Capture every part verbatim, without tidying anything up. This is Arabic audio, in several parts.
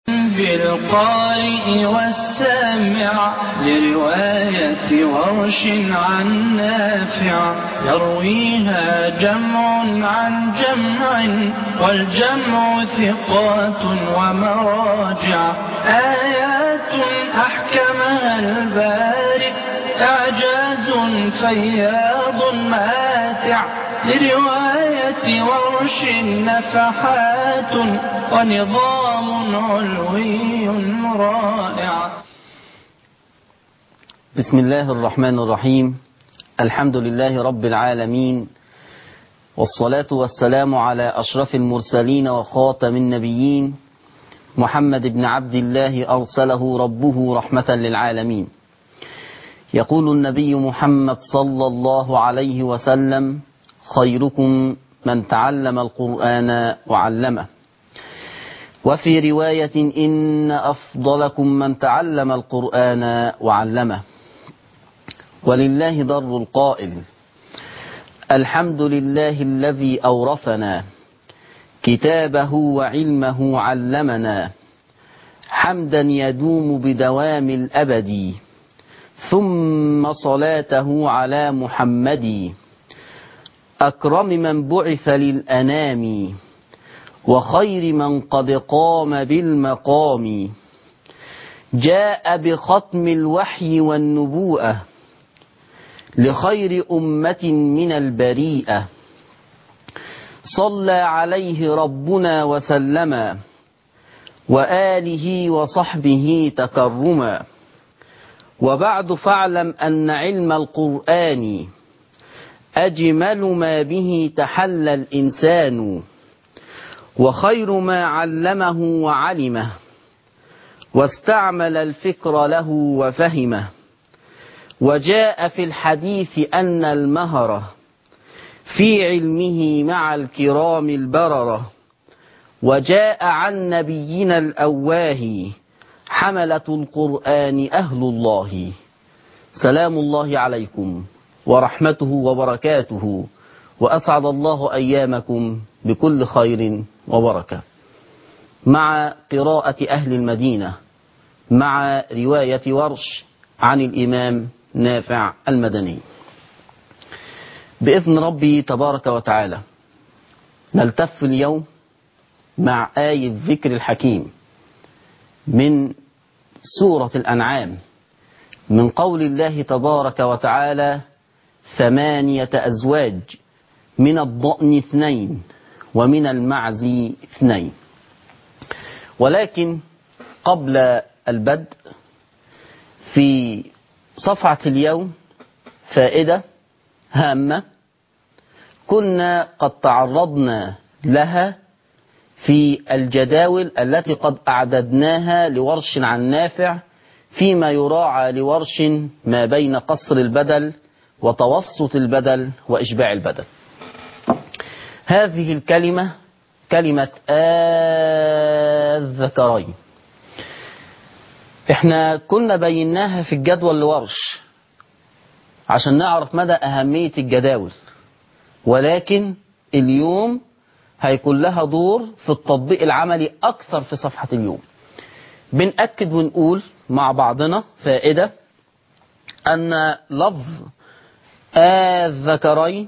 بالقارئ والسامع لرواية ورش عن نافع يرويها جمع عن جمع والجمع ثقات ومراجع آيات أحكمها البارئ إعجاز فياض ماتع لرواية ورش نفحات ونظام علوي رائع. بسم الله الرحمن الرحيم. الحمد لله رب العالمين، والصلاة والسلام على أشرف المرسلين وخاتم النبيين محمد بن عبد الله أرسله ربه رحمة للعالمين. يقول النبي محمد صلى الله عليه وسلم: خيركم من تعلم القرآن وعلمه. وفي رواية: إن أفضلكم من تعلم القرآن وعلمه. ولله در القائل: الحمد لله الذي أورثنا كتابه وعلمه علمنا، حمدا يدوم بدوام الأبد، ثم صلاته على محمد أكرم من بعث للأنام، وخير من قد قام بالمقام، جاء بختم الوحي والنبوءة لخير أمة من البريئة، صلى عليه ربنا وسلم وآله وصحبه تكرما. وبعد فاعلم أن علم القرآن أجمل ما به تحلى الإنسان، وخير ما علمه وعلمه، واستعمل الفكر له وفهمه. وجاء في الحديث أن المهرة في علمه مع الكرام البررة. وجاء عن نبينا الأواه حملة القرآن أهل الله، سلام الله عليكم ورحمته وبركاته، وأسعد الله أيامكم بكل خير وبركة. مع قراءة أهل المدينة مع رواية ورش عن الإمام نافع المدني بإذن ربي تبارك وتعالى. نلتف اليوم مع آية الذكر الحكيم من سورة الأنعام، من قول الله تبارك وتعالى: ثمانية أزواج، من الضأن اثنين ومن المعز اثنين. ولكن قبل البدء في صفحة اليوم فائدة هامة كنا قد تعرضنا لها في الجداول التي قد أعددناها لورش عن نافع، فيما يراعى لورش ما بين قصر البدل وتوسط البدل وإشباع البدل. هذه الكلمة كلمة الذكرين، احنا كنا بيناها في الجدول لورش عشان نعرف مدى أهمية الجداول، ولكن اليوم هيكون لها دور في التطبيق العملي أكثر في صفحة اليوم. بنأكد ونقول مع بعضنا فائدة أن لفظ الذكرين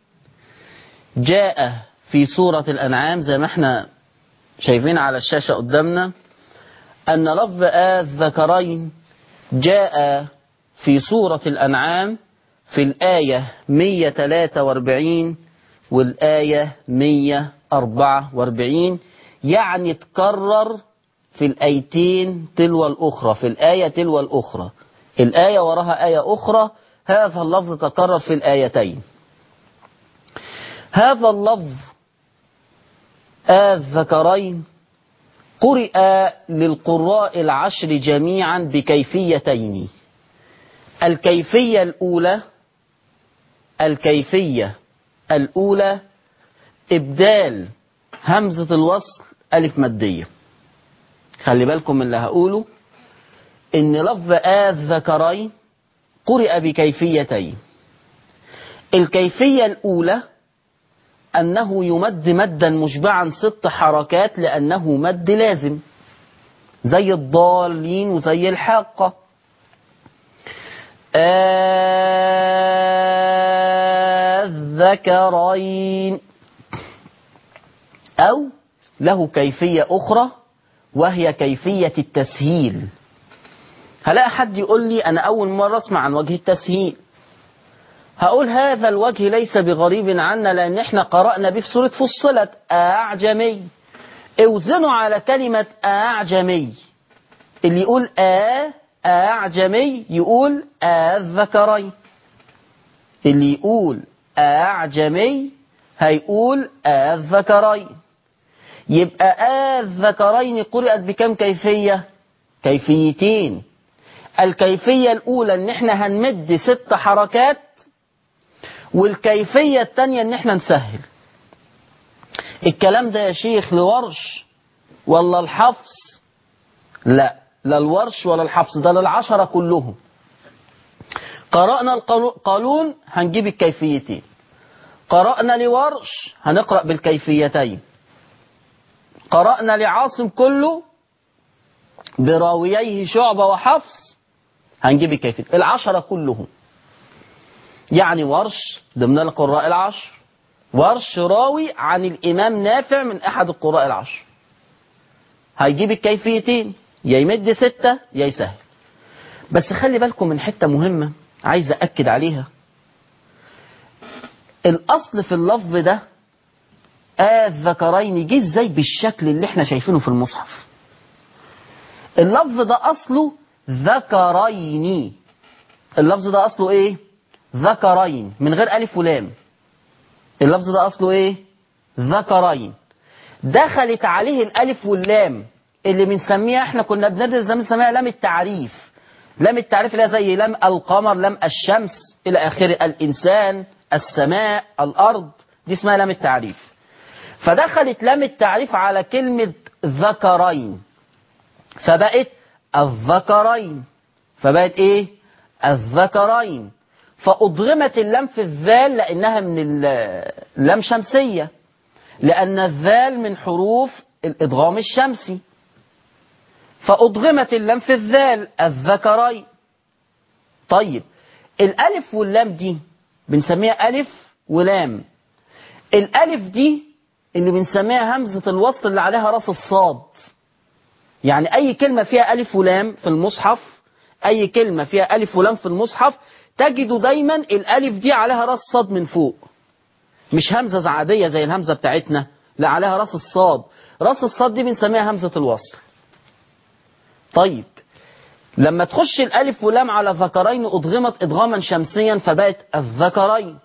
جاء في سورة الأنعام زي ما احنا شايفين على الشاشة قدامنا، أن لفظ الذكرين جاء في سورة الأنعام في الآية مئة وثلاثة وأربعين والآية مئة وأربعة وأربعين، يعني تكرر في الآيتين تلو الأخرى، في الآية تلو الأخرى، الآية وراها آية أخرى، هذا اللفظ تكرر في الآيتين. هذا اللفظ الذكرين قرئ للقراء العشر جميعا بكيفيتين. الكيفية الأولى الكيفية الأولى إبدال همزة الوصل ألف مادية. خلي بالكم من اللي هقوله، إن لفظ الذكرين قرئ بكيفيتين. الكيفية الأولى أنه يمد مدا مشبعا ست حركات لأنه مد لازم. زي الضالين وزي الحاقة. الذكرين. أو له كيفية أخرى وهي كيفية التسهيل. هلاقي حد يقول لي أنا أول مرة أسمع عن وجه التسهيل. هقول هذا الوجه ليس بغريب عنا، لأن احنا قرأنا به في سورة فصلت. أعجمي، اوزنوا على كلمة أعجمي. اللي يقول آ أعجمي يقول الذكرين، اللي يقول أعجمي هيقول الذكرين. يبقى الذكرين قرأت بكم كيفية؟ كيفيتين. الكيفية الأولى إن احنا هنمد ست حركات، والكيفية الثانية إن احنا نسهل. الكلام ده يا شيخ لورش ولا الحفص؟ لا، لا الورش ولا الحفص، ده للعشرة كلهم. قرأنا القانون هنجيب الكيفيتين، قرأنا لورش هنقرأ بالكيفيتين، قرأنا لعاصم كله براوييه شعبة وحفص هنجيب الكيفيتين. العشرة كلهم يعني ورش ضمن القراء العشر، ورش راوي عن الإمام نافع من أحد القراء العشر، هيجيب الكيفيتين، يا يمد ستة يا يسهل. بس خلي بالكم من حتة مهمة عايز أأكد عليها. الأصل في اللفظ ده الذكرين جه ازاي بالشكل اللي احنا شايفينه في المصحف؟ اللفظ ده أصله ذكرين. اللفظ ده أصله إيه؟ ذكرين من غير ألف ولام. اللفظ ده أصله إيه؟ ذكرين. دخلت عليه الألف واللام اللي بنسميها، احنا كنا بندرس زمان بنسميها لام التعريف. لام التعريف اللي هي زي لام القمر، لام الشمس إلى آخره، الإنسان، السماء، الأرض، دي اسمها لام التعريف. فدخلت لام التعريف على كلمة ذكرين فبقت الذكرين، فبقت ايه؟ الذكرين. فأضغمت اللام في الذال لأنها من اللام شمسية، لأن الذال من حروف الإدغام الشمسي، فأضغمت اللام في الذال الذكرين. طيب الألف واللام دي بنسميها ألف ولام. الألف دي اللي بنسميها همزة الوصل اللي عليها راس الصاد. يعني أي كلمة فيها ألف ولام في المصحف، أي كلمة فيها ألف ولام في المصحف تجدوا دايما الألف دي عليها راس صاد من فوق، مش همزة عادية زي الهمزة بتاعتنا، لا عليها راس الصاد. راس الصاد دي بنسميها همزة الوصل. طيب لما تخش الألف ولام على ذكرين أضغمت إضغاما شمسيا فبقت الذكرين.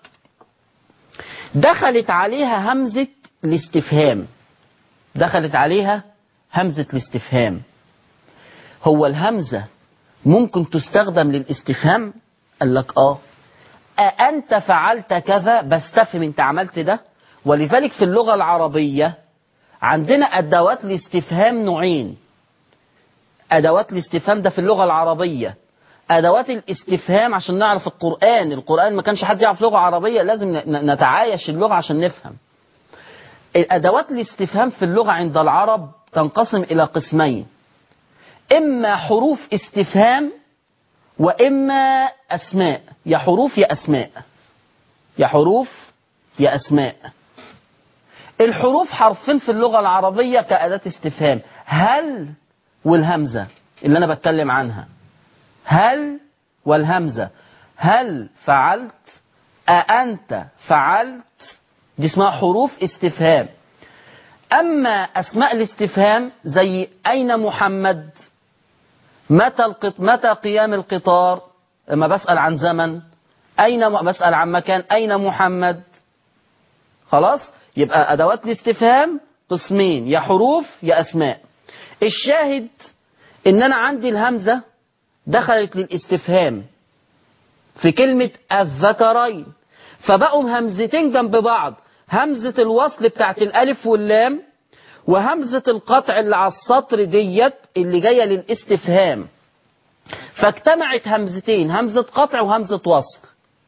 دخلت عليها همزة الاستفهام، دخلت عليها همزة الاستفهام. هو الهمزة ممكن تستخدم للاستفهام؟ قال لك آه. أأنت فعلت كذا؟ بستفهم أنت عملت ده. ولذلك في اللغة العربية عندنا أدوات الاستفهام نوعين. أدوات الاستفهام ده في اللغة العربية، أدوات الاستفهام عشان نعرف القرآن. القرآن ما كانش حد يعرف لغة عربية، لازم نتعايش اللغة عشان نفهم. أدوات الاستفهام في اللغة عند العرب تنقسم إلى قسمين: إما حروف استفهام وإما أسماء. يا حروف يا أسماء، يا حروف يا أسماء. الحروف حرفين في اللغة العربية كأداة استفهام: هل والهمزة اللي أنا بتكلم عنها، هل والهمزة. هل فعلت، أأنت فعلت، دي اسمها حروف استفهام. أما أسماء الاستفهام زي أين محمد، متى القط... متى قيام القطار، لما بسأل عن زمن، أين م... بسأل عن مكان، أين محمد. خلاص، يبقى أدوات الاستفهام قسمين: يا حروف يا أسماء. الشاهد إن أنا عندي الهمزة دخلت للاستفهام في كلمة الذكرين، فبقوا همزتين جنب بعض: همزة الوصل بتاعت الألف واللام، وهمزة القطع اللي على السطر ديت اللي جاية للاستفهام. فاجتمعت همزتين، همزة قطع وهمزة وصل.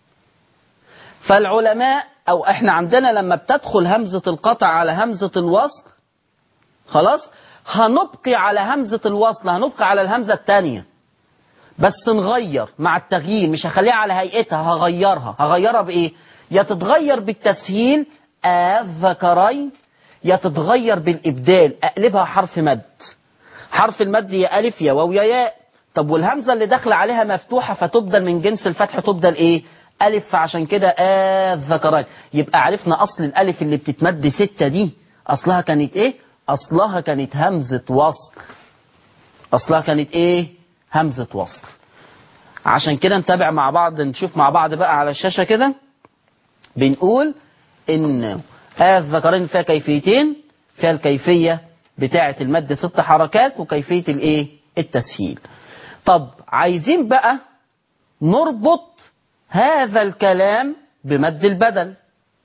فالعلماء أو احنا عندنا لما بتدخل همزة القطع على همزة الوصل، خلاص، هنبقي على همزة الوصل، هنبقي على الهمزة الثانية، بس نغير مع التغيير، مش هخليها على هيئتها، هغيرها. هغيرها بإيه؟ يا تتغير بالتسهيل الذكرين، يا تتغير بالإبدال، أقلبها حرف مد. حرف المد يا ألف يا واو يا ياء. طب والهمزة اللي داخله عليها مفتوحة فتبدل من جنس الفتح، تبدل إيه؟ ألف، فعشان كده الذكرين. يبقى عرفنا أصل الألف اللي بتتمد ستة دي أصلها كانت إيه؟ أصلها كانت همزة وصل. أصلها كانت إيه؟ همزة وصل. عشان كده نتابع مع بعض، نشوف مع بعض بقى على الشاشة كده. بنقول إن الذكرين فيها كيفيتين، فيها الكيفية بتاعة المد ست حركات وكيفية الإيه؟ التسهيل. طب عايزين بقى نربط هذا الكلام بمد البدل.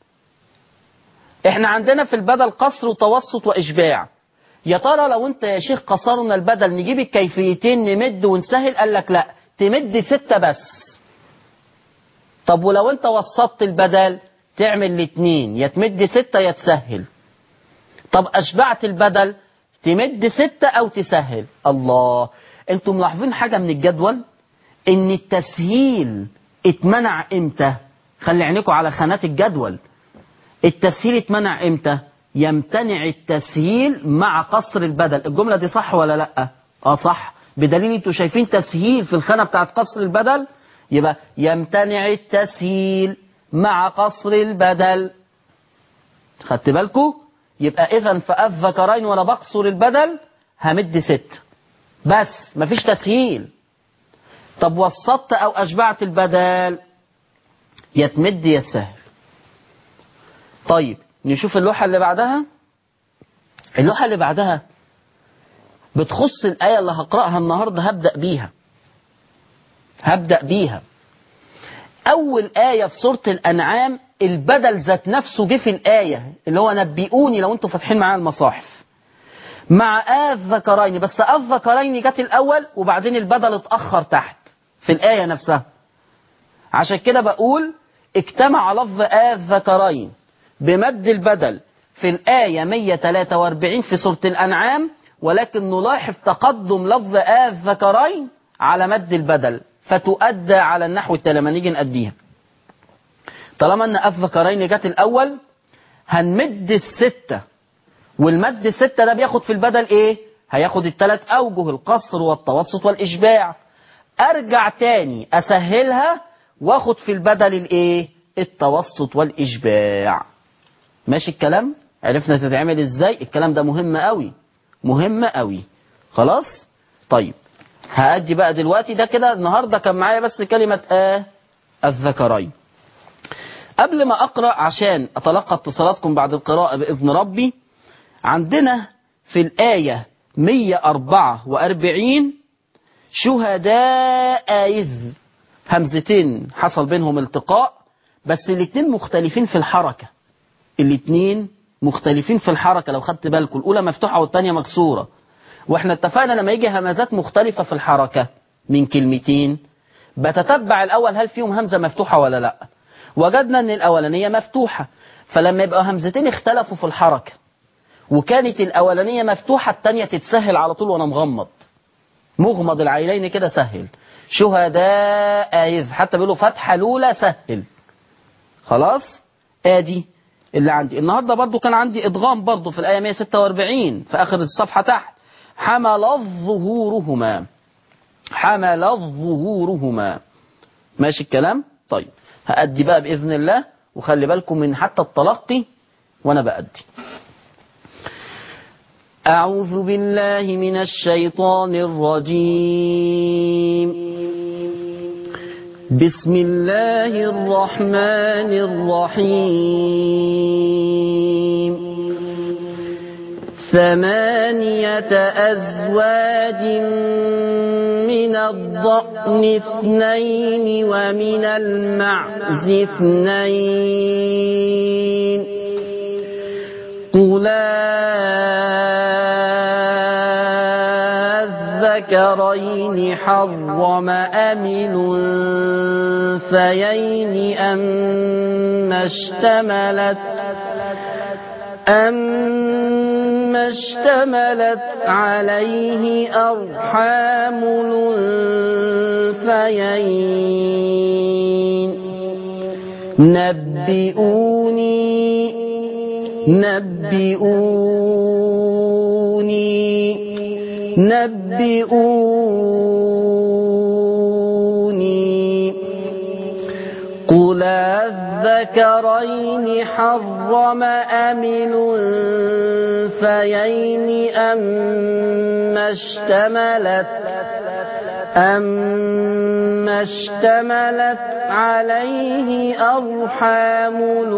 احنا عندنا في البدل قصر وتوسط وإشباع. يا ترى لو انت يا شيخ قصرنا البدل نجيب الكيفيتين نمد ونسهل؟ قال لك لا، تمد ستة بس. طب ولو انت وسطت البدل تعمل الاثنين، يا تمد ستة يا تسهل. طب أشبعت البدل تمد ستة أو تسهل. الله، انتم ملاحظين حاجة من الجدول؟ ان التسهيل اتمنع امتى؟ خلي عينيكم على خانات الجدول. التسهيل اتمنع امتى؟ يمتنع التسهيل مع قصر البدل. الجملة دي صح ولا لا؟ اه صح، بدليل انتوا شايفين تسهيل في الخانة بتاعت قصر البدل. يبقى يمتنع التسهيل مع قصر البدل. خدت بالكم؟ يبقى اذا فالذكرين وانا بقصر البدل همد ست بس، مفيش تسهيل. طب وسطت او اشبعت البدل يا تمد يا تسهل. طيب نشوف اللوحة اللي بعدها. اللوحة اللي بعدها بتخص الآية اللي هقرأها النهاردة. هبدأ بيها هبدأ بيها أول آية في سورة الأنعام. البدل ذات نفسه جه في الآية، اللي هو نبئوني لو انتوا فاتحين معايا المصاحف، مع الذكرين. بس الذكرين جت الأول وبعدين البدل اتأخر تحت في الآية نفسها. عشان كده بقول اجتمع لفظ الذكرين بمد البدل في الآية مية وتلاتة وأربعين في سورة الأنعام، ولكن نلاحظ تقدم لفظ الذكرين على مد البدل، فتؤدى على النحو التالي. لما نيجي نأديها، طالما ان الذكرين جت الأول هنمد الستة، والمد الستة ده بياخد في البدل ايه؟ هياخد الثلاث أوجه، القصر والتوسط والإشباع. أرجع تاني أسهلها واخد في البدل الايه؟ التوسط والإشباع. ماشي الكلام؟ عرفنا تتعمل ازاي؟ الكلام ده مهم قوي، مهم قوي. خلاص؟ طيب هأدي بقى دلوقتي. ده كده النهاردة كان معايا بس كلمة آه الذكرين. قبل ما أقرأ عشان أتلقى اتصالاتكم بعد القراءة بإذن ربي، عندنا في الآية مية وأربعة وأربعين شهداء إذ، همزتين حصل بينهم التقاء، بس الاتنين مختلفين في الحركة. الاتنين مختلفين في الحركة لو خدت بالكم، الأولى مفتوحة والتانية مكسورة. واحنا اتفقنا لما يجي همزات مختلفة في الحركة من كلمتين بتتبع الأول هل فيهم همزة مفتوحة ولا لا. وجدنا ان الأولانية مفتوحة، فلما يبقى همزتين اختلفوا في الحركة وكانت الأولانية مفتوحة التانية تتسهل على طول وانا مغمض، مغمض العينين كده سهل. شهداء إذ، حتى بيقولوا فتحة الأولى سهل. خلاص؟ ادي اللي عندي النهاردة. برضو كان عندي إدغام برضو في الآية مية وستة وأربعين في آخر الصفحة تحت. حملت ظهورهما، حملت ظهورهما. ماشي الكلام؟ طيب هأدي بقى بإذن الله، وخلي بالكم من حتى التلقي وأنا بأدي. أعوذ بالله من الشيطان الرجيم. بسم الله الرحمن الرحيم. ثمانية أزواج من الضأن اثنين ومن المعز اثنين، قل الذكرين حرم أم الأنثيين أما اشتملت أما أما اشتملت عليه أرحام الأنثيين نبئوني نبئوني نبئوني قل الذكرين حرم أم الأنثيين أما اشتملت أما اشتملت عليه أرحام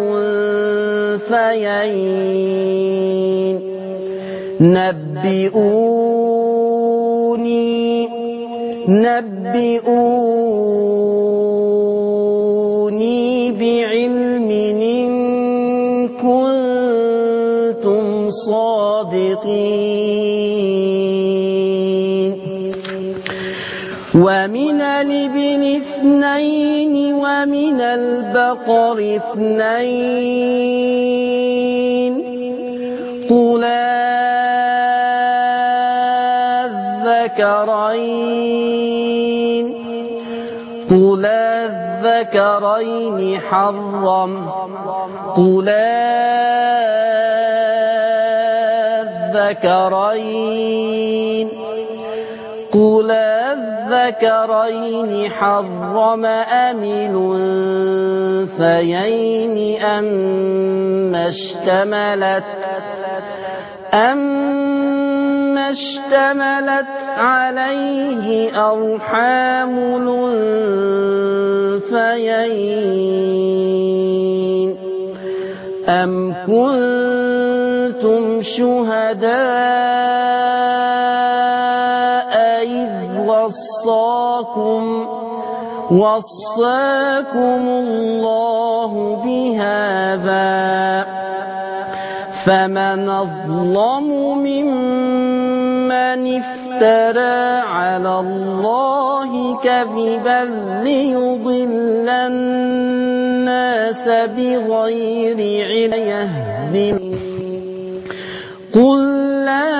الأنثيين نبئوني نبئوني بعلم إن كنتم صادقين ومن الإبل اثنين ومن البقر اثنين قل الذكرين قل الذكرين حرم قل الذكرين قل الذكرين حرم أم الأنثيين أما اشتملت أما اشتملت عليه أرحام الأنثيين أم كنتم شهداء إذ وصاكم وصاكم الله بهذا فمن أظلم ممن افترى على الله كذبا ليضل الناس بغير علم يهدي قل لا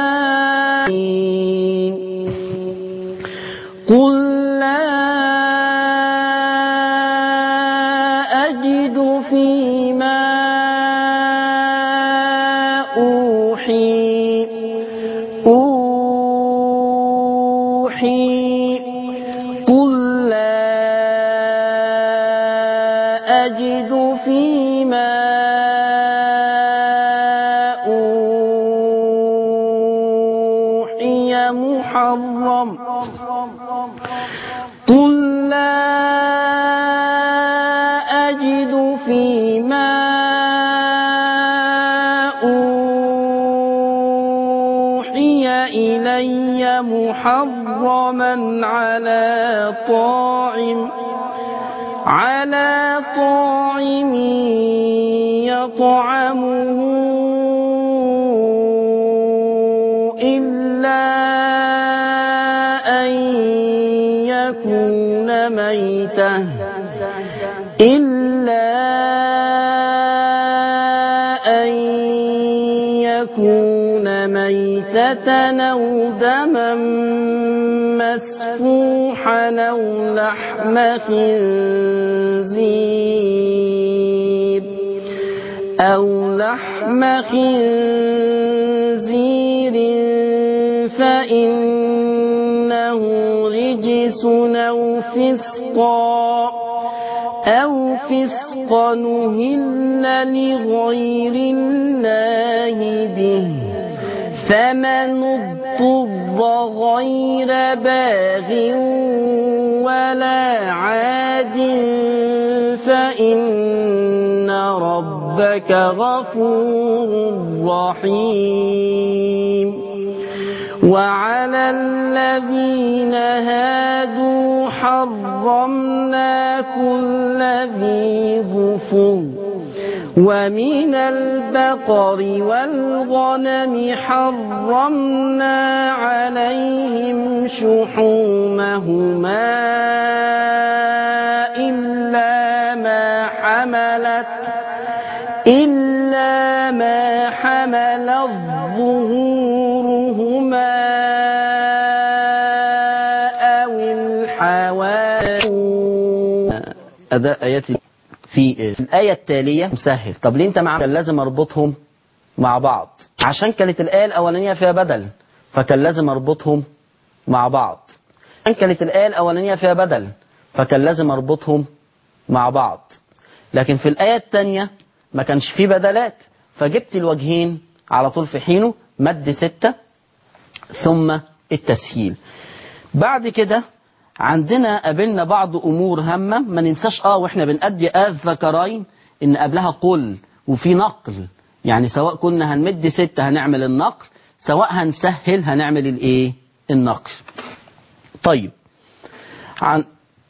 قل لا أجد فيما أوحي أوحي قل لا أجد فيما أوحي محرم قل لا أجد فيما أوحي إلي محرما على طاعم على طاعم يطعمه إلا أن يكون ميتة إلا أن يكون ميتة أو دما مسفوحا أو لحم خنزير أو لحم خنزير فإنه رجس أو فسقا أو فسقا نهل لغير الله به فمن اضطر غير باغ ولا عاد فإن ربك غفور رحيم وعلى الذين هادوا حرمنا كل ذي ظفر ومن البقر والغنم حرمنا عليهم شحومهما إلا ما حملت إلا ما حملت ظهورهما حوالي أداء آياتي في الآية التالية مسهل. طب ليه أنت مع كان لازم أربطهم مع بعض؟ عشان كانت الآية الأولانية فيها بدل فكان لازم أربطهم مع بعض. عشان كانت الآية الأولانية فيها بدل فكان لازم أربطهم مع بعض. لكن في الآية الثانية ما كانش فيه بدلات فجبت الوجهين على طول في حينه، مد ستة ثم التسهيل. بعد كده عندنا قابلنا بعض أمور هامة ما ننساش اه واحنا بنأدي الذكرين ان قبلها قل وفي نقل، يعني سواء كنا هنمد ستة هنعمل النقل، سواء هنسهل هنعمل الايه النقل. طيب عن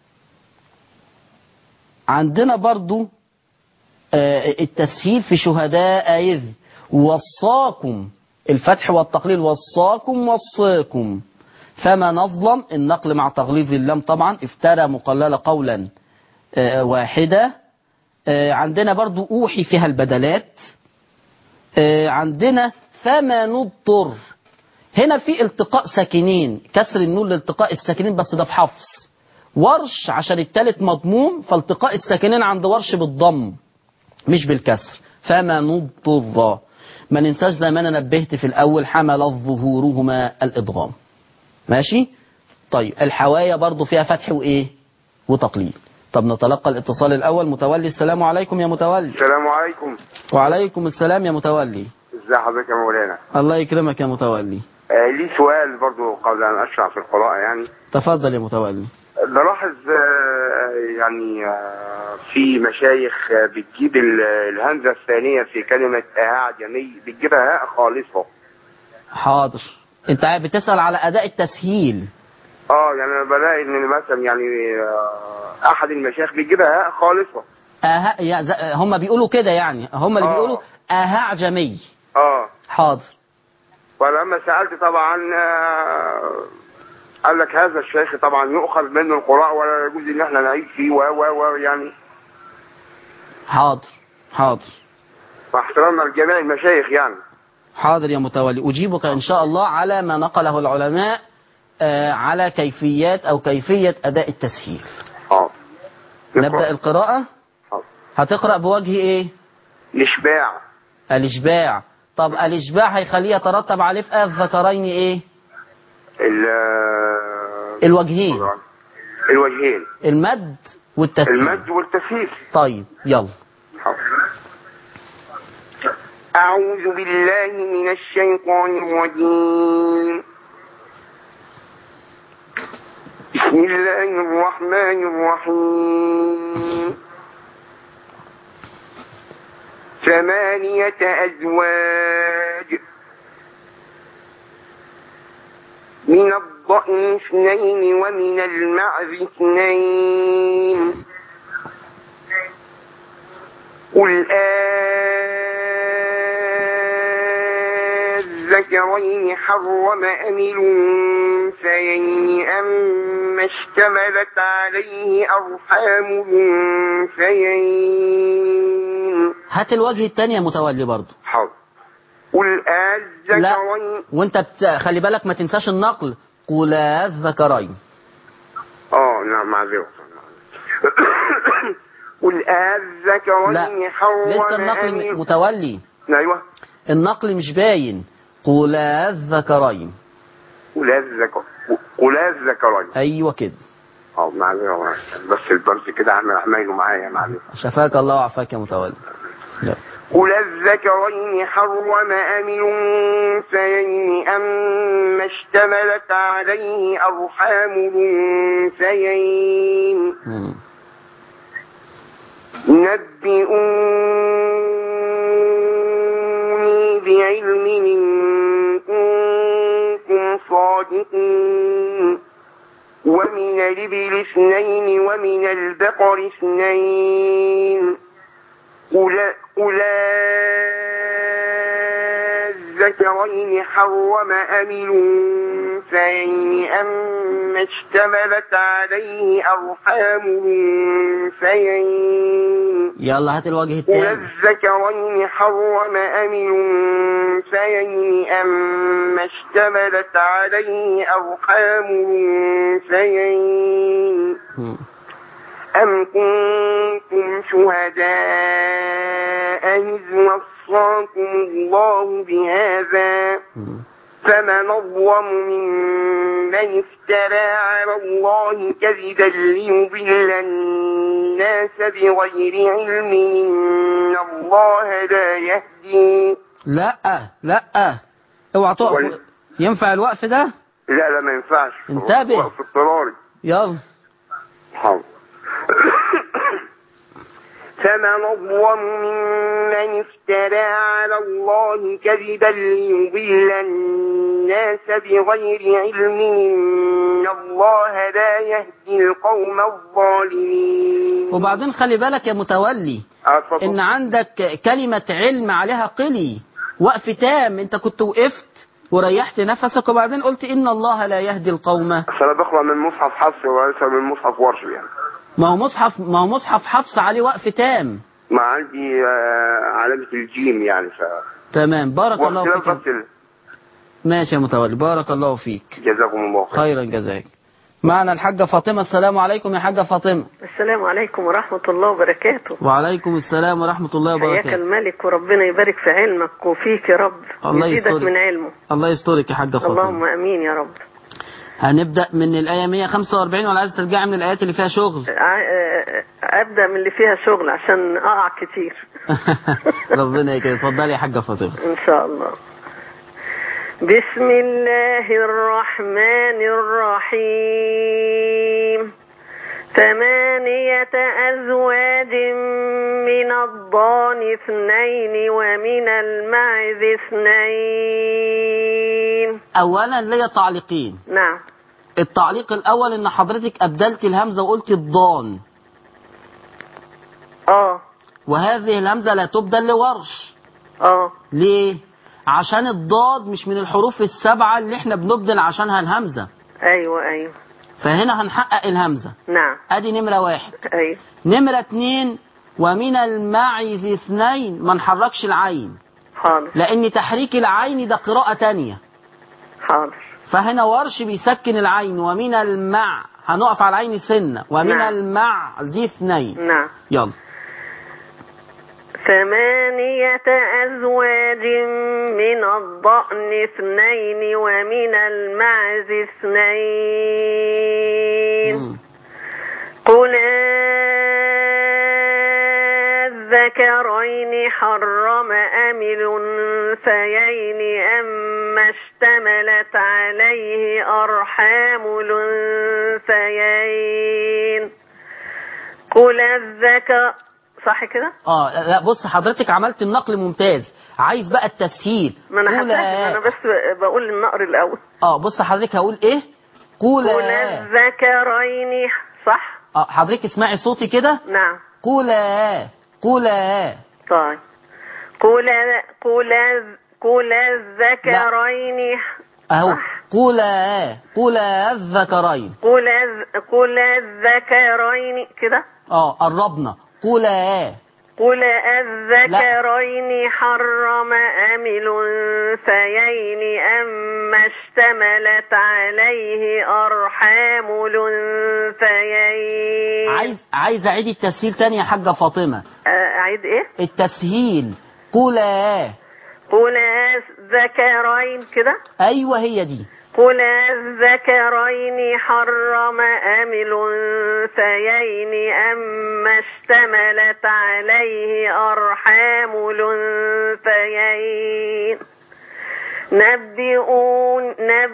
عندنا برضو آه التسهيل في شهداء إذ وصاكم، الفتح والتقليل وصاكم وصاكم فما نظلم، النقل مع تغليظ اللام طبعا، افترى مقلل قولا آه واحدة. آه عندنا برضو أوحي فيها البدلات. آه عندنا فما نضطر، هنا في التقاء ساكنين، كسر النون لالتقاء الساكنين بس ده في حفص. ورش عشان التالت مضموم فالتقاء الساكنين عند ورش بالضم مش بالكسر. فما نضطر، ما ننساش زي ما انا نبهت في الاول حمل ظهورهما الادغام. ماشي. طيب الحوايا برضو فيها فتح وايه وتقليل. طب نتلقى الاتصال الاول. متولي، السلام عليكم يا متولي. السلام عليكم. وعليكم السلام يا متولي. ازي حضرتك يا مولانا؟ الله يكرمك يا متولي. آه لي سؤال برضو قبل ان اشرع في القراءة يعني. تفضل يا متولي. بلاحظ آه يعني آه في مشايخ آه بتجيب الهمزة الثانية في كلمة آه عجمي بتجيبها هاء خالصة. حاضر. انت بتسأل على اداء التسهيل. اه يعني انا بلاقي ان مثلا يعني آه احد المشايخ بيجيبها هاء خالصة. اه يا هم بيقولوا كده، يعني هم اللي آه. بيقولوا اه عجمي. اه حاضر. ولما سألت طبعا آه قال لك هذا الشيخ طبعا يؤخذ منه القراء ولا يجوز ان احنا نعيد فيه و و و يعني. حاضر حاضر. مع احترامنا لجميع المشايخ يعني. حاضر يا متولي، أجيبك إن شاء الله على ما نقله العلماء آه على كيفيات أو كيفية أداء التسهيل. حاضر. نبدأ القراءة. حاضر. هتقرأ بوجه إيه؟ الإشباع. الإشباع. طب الإشباع هيخليه يترتب عليه في الذكرين إيه؟ الوجهين. الوجهين. المد والتسهيل. المد والتسهيل. طيب يلا. حاضر. أعوذ بالله من الشيطان الرجيم. بسم الله الرحمن الرحيم. ثمانية أزواج من الضأن اثنين ومن المعز اثنين. قل الذكرين حرم أم الأنثيين أما اشتملت عليه أرحام الأنثيين. هات الوجه الثاني يا متولي برضو. حاضر. قل الذكرين. لا وانت بت... خلي بالك ما تنساش النقل. قل الذكرين. اه نعم معذرة. قل الذكرين حرم. لسه النقل متولي. ايوه النقل مش باين. قل الذكرين. قل الذكر قل الذكرين. ايوه كده. اه معذرة بس البرز كده عامل عمايله معايا معلش. شفاك الله وعافاك يا متولي. لا. قل الذكرين حرم أم الأنثيين أما اشتملت عليه أرحام الأنثيين. نبئوني بعلم إن كنتم صادقين. ومن الإبل اثنين ومن البقر اثنين. قل الذكرين حرم أم الأنثيين أما اشتملت عليه أرحام الأنثيين. يلا هات الوجه الثاني. قل الذكرين حرم أم الأنثيين أما اشتملت عليه أرحام الأنثيين. أم كنتم شهداء إذ وصاكم الله بهذا فمن أظلم ممن افترى على الله كذبا ليضل الناس بغير علم إن الله لا يهدي. لا لا اوعى تقف. ينفع الوقف ده؟ لا لا ما ينفعش. انتبه. وقف اضطراري. يلا. حاضر. فمن أظلم ممن افترى على الله كذبا ليضل الناس بغير علم إن الله لا يهدي القوم الظالمين. وبعدين خلي بالك يا متولي أفضل. إن عندك كلمة علم عليها قلي وقف تام. أنت كنت وقفت وريحت نفسك وبعدين قلت إن الله لا يهدي القوم. أنا بقرأ من مصحف حفص وليس من مصحف ورش يعني. ما هو مصحف ما هو مصحف حفص عليه وقف تام. ما عندي علامة الجيم يعني ف. تمام. بارك الله فيك. ال... ماشي يا متولي. بارك الله فيك. جزاكم الله خير. خيرا جزاك. معنا الحاجة فاطمة. السلام عليكم يا حاجة فاطمة. السلام عليكم ورحمة الله وبركاته. وعليكم السلام ورحمة الله وبركاته. حياك الملك وربنا يبارك في علمك وفيك يا رب. الله يزيدك من علمه. الله يسترك يا حاجة فاطمة. اللهم أمين يا رب. هنبدأ من الآية مية وخمسة وأربعين ولا عايز ترجع من الآيات اللي فيها شغل؟ أبدأ من اللي فيها شغل عشان أقع كتير. ربنا يكرمك. اتفضلي يا حاجة فاطمة. إن شاء الله. بسم الله الرحمن الرحيم. ثمانية أزواج من الضان اثنين ومن المعز اثنين. أولا ليا تعليقين. نعم. التعليق الأول إن حضرتك أبدلت الهمزة وقلت الضان. آه. وهذه الهمزة لا تبدل لورش. آه. ليه؟ عشان الضاد مش من الحروف السبعة اللي احنا بنبدل عشانها الهمزة. أيوة أيوة. فهنا هنحقق الهمزة. نعم. ادي نمرة واحد. أيوة. نمرة اتنين ومن المعز اثنين ما نحركش العين. حاضر. لان تحريك العين ده قراءة تانية. حاضر. فهنا ورش بيسكن العين ومن المع هنقف على العين سنة ومن نعم. المعز اثنين. نعم. يلا. ثمانية أزواج من الضأن اثنين ومن المعز اثنين. قل الذكرين حرم أم الأنثيين أما اشتملت عليه أرحام الأنثيين. قل الذكر صح كده؟ اه لا بص حضرتك عملت النقل ممتاز. عايز بقى التسهيل. ما انا هتفهم انا بس بقول النقر الاول. اه بص حضرتك هقول ايه؟ قول قول الذكرين صح؟ اه حضرتك اسمعي صوتي كده. نعم. قول قول طيب. قول قول قول الذكرين اهو. قول قول الذكرين. قول قول الذكرين كده. اه قربنا. قول قل الذكرين حرم أم الأنثيين أما اشتملت عليه أرحام الأنثيين. عايز عايز أعيد التسهيل تاني يا حاجة فاطمة. أعيد إيه؟ التسهيل. قل قل الذكرين كده. أيوة هي دي. قل الذكرين حرم أم الأنثيين أما اشتملت عليه أرحام الأنثيين. نبئون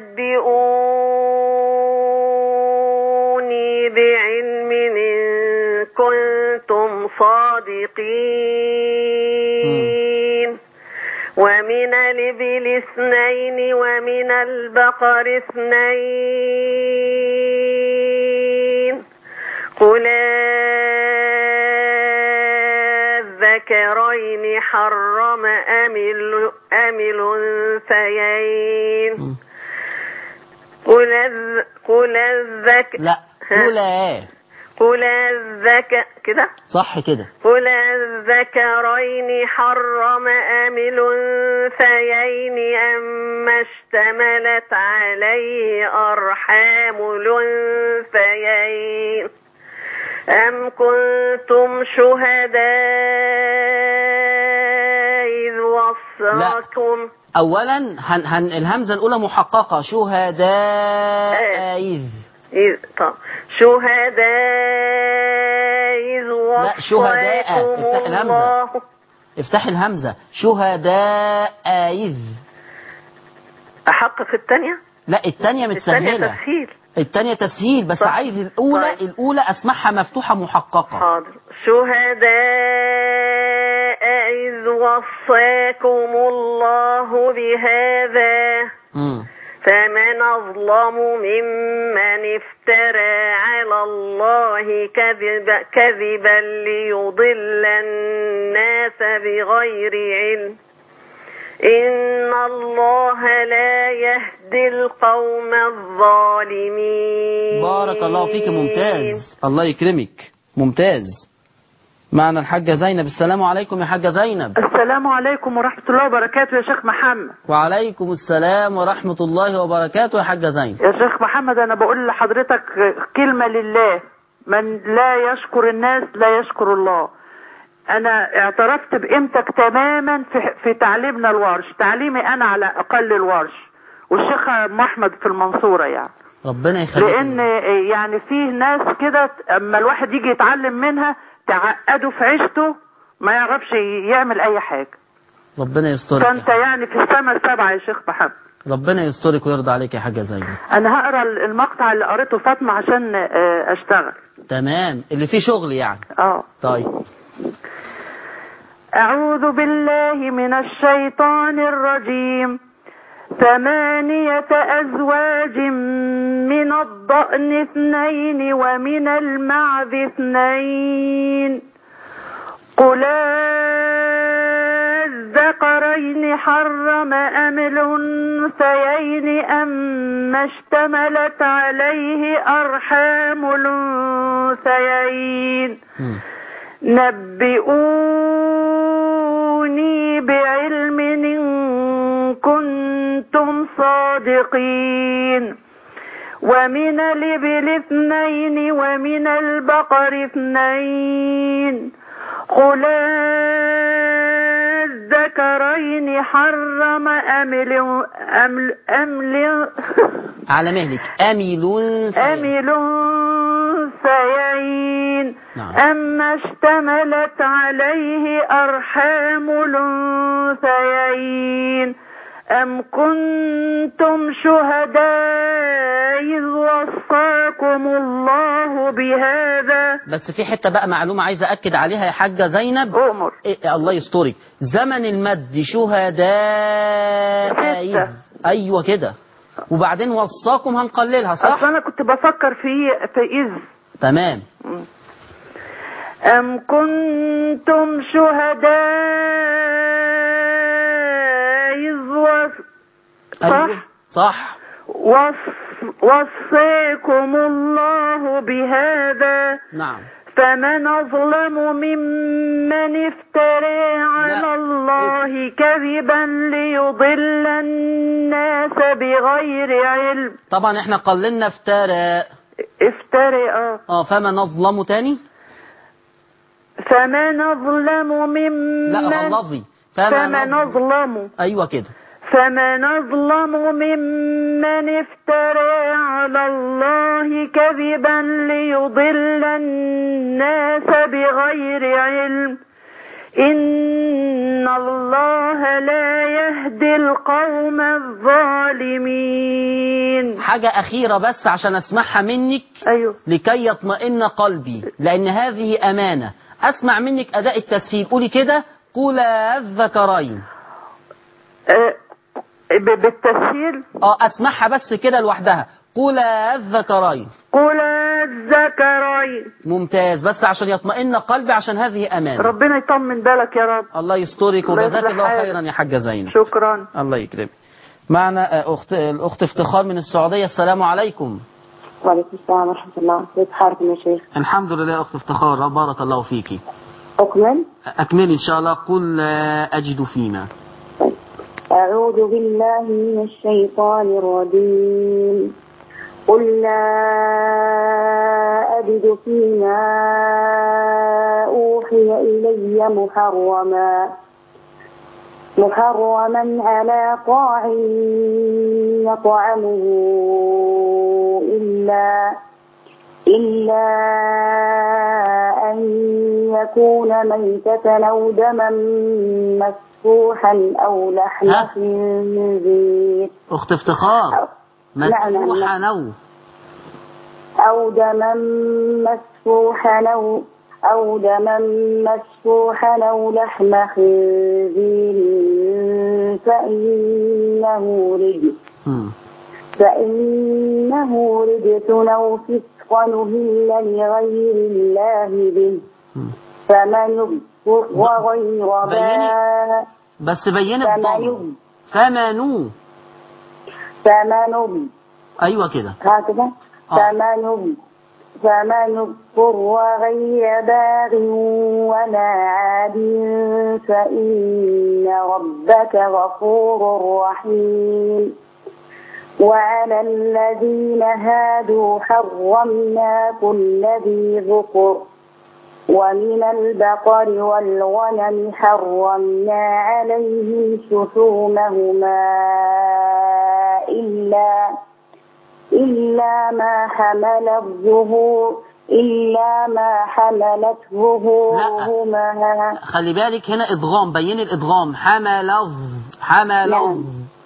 نبئوني بعلم إن كنتم صادقين. ومن الإبل اثنين ومن البقر اثنين. قل الذكرين حرم أم الأنثيين. قل قل الذكر لا قل ايه قل الذكر كده صح كده. قل الذكرين حرم أم الأنثيين أما اشتملت عليه أرحام الأنثيين. أم كنتم شهداء إذ وصاكم. أولا هن هن الهمزة الأولى محققة شهداء آه. إذ إذ طب شهداء إذ لا شهداء وصاكم افتح الهمزة الله. افتح الهمزة شهداء إذ. أحقق الثانية؟ لا الثانية متسهلة. الثانية تسهيل. الثانية تسهيل بس صح. عايز الأولى طيب. الأولى أسمعها مفتوحة محققة. حاضر. شهداء إذ وصاكم الله بهذا مم. فمن أظلم ممن افترى على الله كذبا, كذبا ليضل الناس بغير علم إن الله لا يهدي القوم الظالمين. بارك الله فيك ممتاز الله يكرمك ممتاز. معنا الحاجة زينب. السلام عليكم يا حاجة زينب. السلام عليكم ورحمة الله وبركاته يا شيخ محمد. وعليكم السلام ورحمة الله وبركاته يا حاجة زينب. يا شيخ محمد أنا بقول لحضرتك كلمة لله، من لا يشكر الناس لا يشكر الله. أنا اعترفت بقيمتك تماما في, في تعليمنا الورش، تعليمي أنا على أقل الورش والشيخ محمد في المنصورة يعني ربنا يخليك. لأن يعني فيه ناس كده أما الواحد يجي يتعلم منها تعقده في عيشته ما يعرفش يعمل أي حاجة. ربنا يسترك. فأنت يعني في السنة السابعة يا شيخ محمد. ربنا يسترك ويرضى عليك يا حاجة زينب. أنا هقرأ المقطع اللي قريته فاطمة عشان أشتغل. تمام اللي فيه شغل يعني. اه طيب. أعوذ بالله من الشيطان الرجيم. ثمانية أزواج من الضأن اثنين ومن المعز اثنين قل الذكرين حرم أم الأنثيين أم اشتملت عليه أرحام الأنثيين نبئوني بعلم إن كنتم صادقين. ومن الإبل اثنين ومن البقر اثنين قل الذكرين حرم أم أم أم على مهلك أميلون أميلون سيين نعم. أما اشتملت عليه أرحام الأنثيين أم كنتم شهداء إذ وصاكم الله بهذا. بس في حتة بقى معلومة عايزة أكد عليها يا حاجة زينب. أمر. إيه الله يسترك. زمن المد شهداء إذ. أيوة كده وبعدين وصاكم هنقللها صح؟ أصلا أنا كنت بفكر في في إذ. تمام. أم كنتم شهداء إذ وص... صح؟ أيوة. صح. وص... وصيكم الله بهذا. نعم. فمن أظلم ممن افترى على لا. الله كذبا ليضل الناس بغير علم. طبعا احنا قللنا افترى. افترى اه اه فمن أظلم تاني. فمن أظلم ممن لا غلظي. فمن أظلم. أيوة كده. فمن أظلم ممن افترى على الله كذبا ليضل الناس بغير علم إن الله لا يهدي القوم الظالمين. حاجة أخيرة بس عشان أسمعها منك. أيوه. لكي يطمئن قلبي لأن هذه أمانة. أسمع منك أداء التسهيل. قولي كده قول الذكرين. أه بالتسهيل. اه اسمعها بس كده لوحدها. قول الذكرين. قول الذكرين. ممتاز بس عشان يطمئن قلبي عشان هذه أمانة. ربنا يطمن بالك يا رب. الله يسترك وجزاك الله خيرا يا حاجة زينب. شكرا. الله يكرمك. معنا أخت الأخت افتخار من السعودية. السلام عليكم. وعليكم السلام ورحمة الله. كيف حالكم يا شيخ؟ الحمد لله أخت افتخار بارك الله فيكي. أكمل؟ أكمل إن شاء الله. قل أجد فيما. أعوذ بالله من الشيطان الرجيم. قل لا أجد فيما الهدي محرما محرما على طاعم يطعمه إلا إلا أن يكون ميتة أو دما مسفوحا أو لحم خنزير. أخت افتخار، مسفوحا أو أو دما مسفوحا أو أو دما مسفوحا أو لحم خنزير فإنه رجس فإنه رجس أو فسقا أهل لغير الله به فمن اضطر غير باغ بس بين الضم فمن فمن أيوة كده هكذا فمن فمن اضطر غير باغ ولا عاد فإن ربك غفور رحيم. وعلى الذين هادوا حرمنا كل ذي ذكر ومن البقر والغنم حرمنا عليهم شحومهما إلا إلا ما حمل الظهور إلا ما حملت ظهورهما. خلي بالك هنا إدغام، بين الإدغام حمل حمل نعم.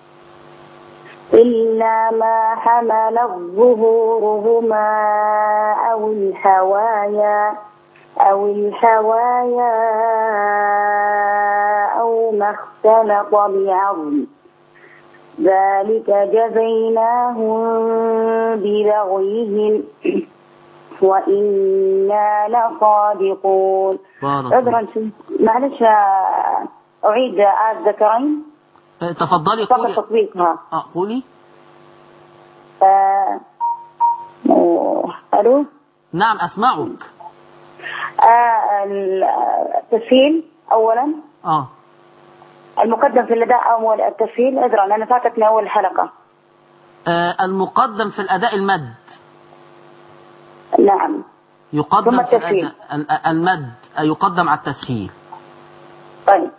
إلا ما حملت ظهورهما أو الحوايا أو الحوايا أو ما اختلط بعظم ذلك جزيناهم ببغيهم وإنا لصادقون. عذرا معلش أعيد آية الذكرين. تفضلي قولي. تطبيقها. اه قولي. آه. ألو. نعم أسمعك. آه التسهيل أولا. اه المقدم في الأداء أول التسهيل. أدرى أنا فاتتني أول حلقة. آه المقدم في الأداء المد. نعم. يقدم في الأداء المد يقدم على التسهيل. طيب.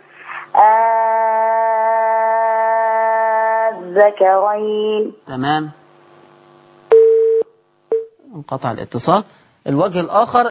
الذكرين. تمام. انقطع الاتصال. الوجه الآخر